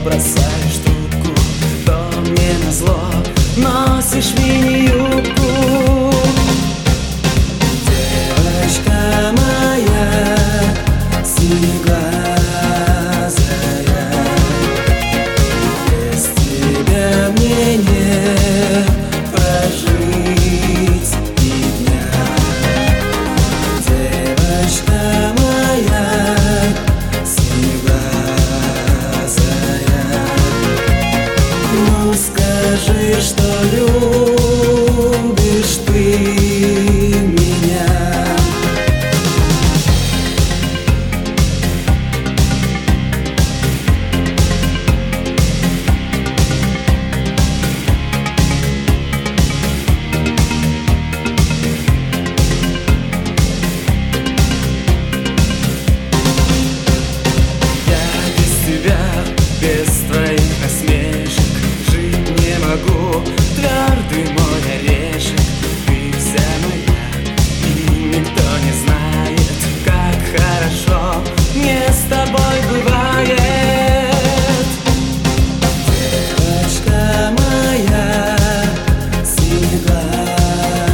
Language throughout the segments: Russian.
бросаешь трубку, то мне назло носишь мини-юбку. Девочка моя синеглазая, без тебя мне не прожить и дня. Девочка моя синеглазая, ну скажи, что любишь ты меня. Без твоих насмешек жить не могу, твердый мой орешек, ты вся моя, и никто не знает, как хорошо мне с тобой бывает. Девочка моя синеглазая,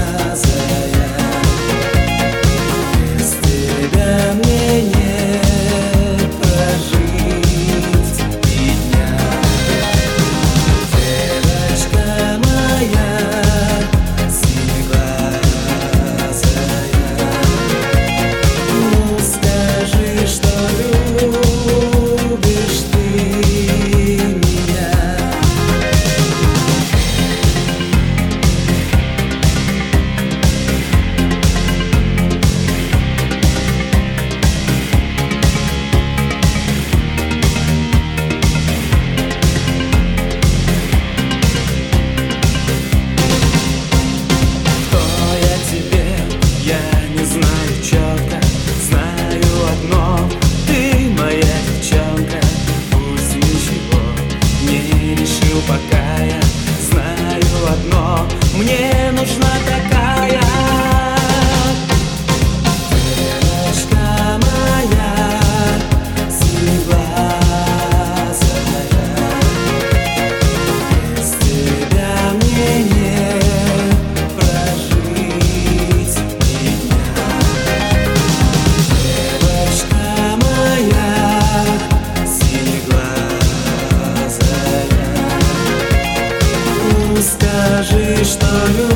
без тебя мне не прожить. Пока я знаю одно, мне нужна такая. Девочка моя синеглазая, без тебя мне не прожить ни дня. Девочка моя синеглазая, скажи, что любишь.